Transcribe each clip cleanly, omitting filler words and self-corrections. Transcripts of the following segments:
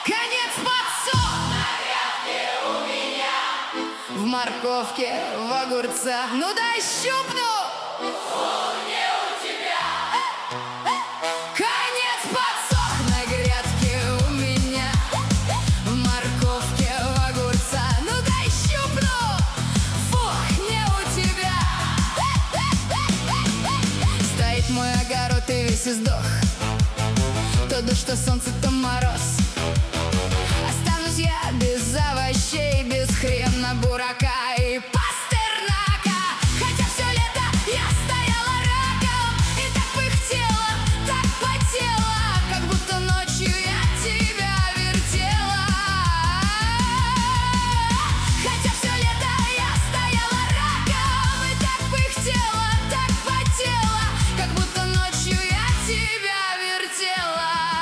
Конец подсох. На грядке у меня, в морковке, в огурцах. Ну дай щупну. Вполне у тебя. Конец подсох. На грядке у меня, в морковке, в огурцах. Ну дай щупну. Фух, не у тебя. Стоит мой огород и весь издох. То дождь, что солнце, то мороз. Останусь я без овощей, без хрена, бурака и пастернака. Хотя все лето я стояла раком и так пыхтела, так потела, как будто ночью я тебя вертела. Хотя все лето я стояла раком и так пыхтела, так потела, как будто ночью я тебя вертела.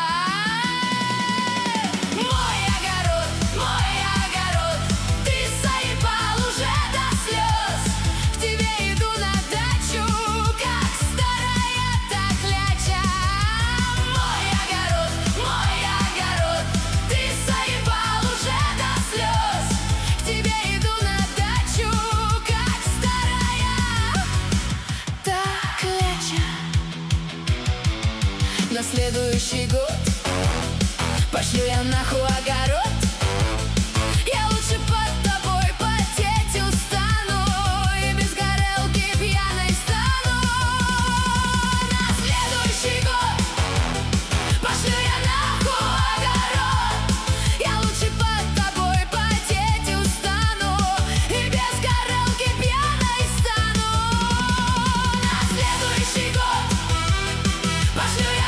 На следующий год пошлю я нахуй огород. Я лучше под тобой потеть устану и без горелки пьяной стану. На следующий год пошлю я нахуй огород. Я лучше под тобой потеть устану и без горелки пьяной стану. На следующий год пошлю я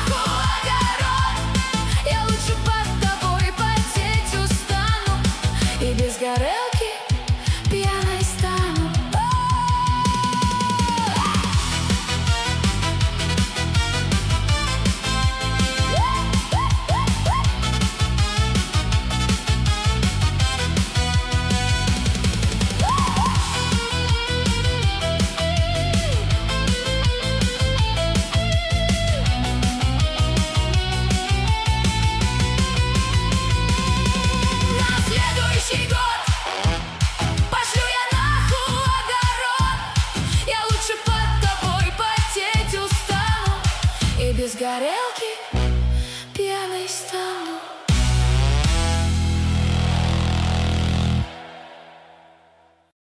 без горелки пьяной стану. Без горелки